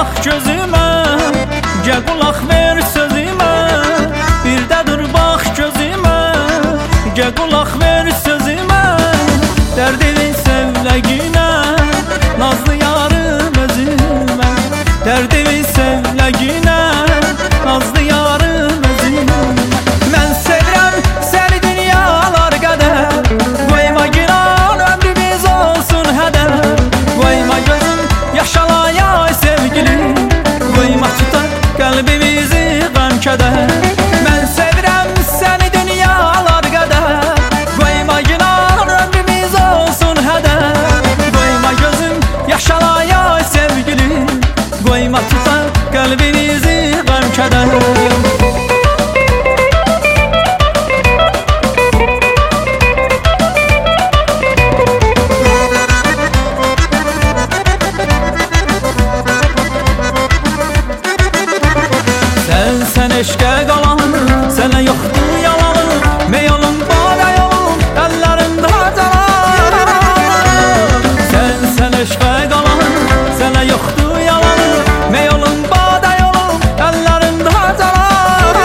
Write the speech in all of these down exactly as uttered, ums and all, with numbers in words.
bax gözümə, gəl qulaq ver sözümə. Bir də dur bax gözümə, gəl qulaq ver sözümə. Dərdini sevləginə, nazlı yarım özümə. Dərdini sevləginə, nazlı yarım özümə. Mən sevirəm səni dünyalar qədər, qoyma giran ömrümüz olsun hədər. Qoyma gözüm yaşalayay sevgilim, qoyma tutar qəlbimizi qəm kədər. Mən sevirəm səni dünyalar qədər, qoyma giran ömrümüz olsun hədər. Qoyma gözüm yaşalayay sevgilim, qoyma tutar qəlbimizi qəm kədər. Sən eşqə qalan, sənə yoxdur yalan. Meyolun badə yolun, əllərində canan. Sən, sən eşqə qalan, sənə yoxdur yalan. Meyolun badə yolun, əllərində canan.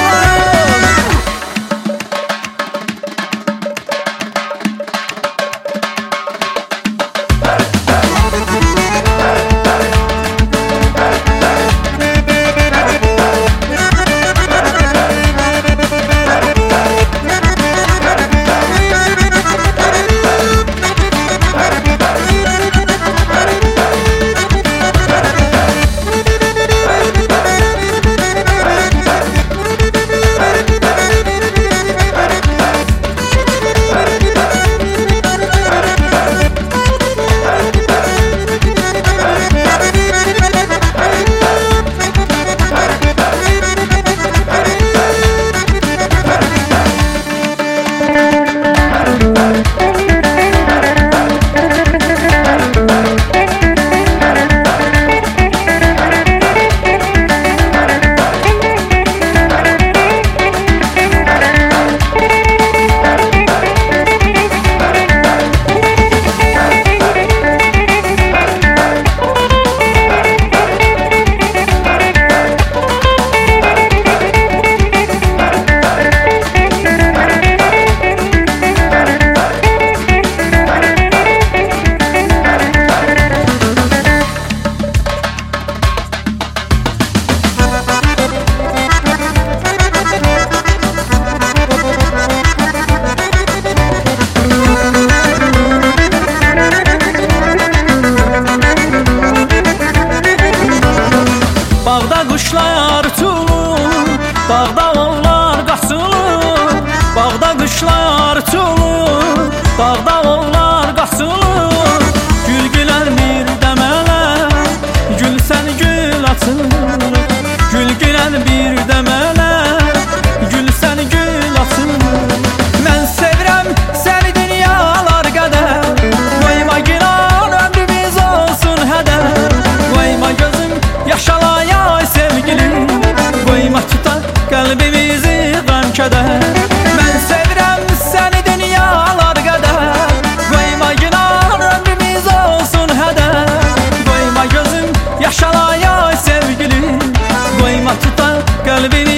Bağda quşlar uçulur, dağda onlar qaçılır. Bağda quşlar uçulur, dağda onlar qaçılır. Gül gülər bir dəmələr, gülsən gül açılır. Gül gülər bir dəmələr, gülsən gül açılır. Mən sevirəm səni dünyalar qədər, qoyma giran ömrümüz olsun hədər. Qoyma gözüm yaşalayay sevgilim, qoyma tutar qəlbimizi qəm kədər. Mən sevirəm səni dünyalar qədər, qoyma giran ömrümüz olsun hədər. Qoyma gözüm yaşalayay sevgilim, qoyma tutar qəlbini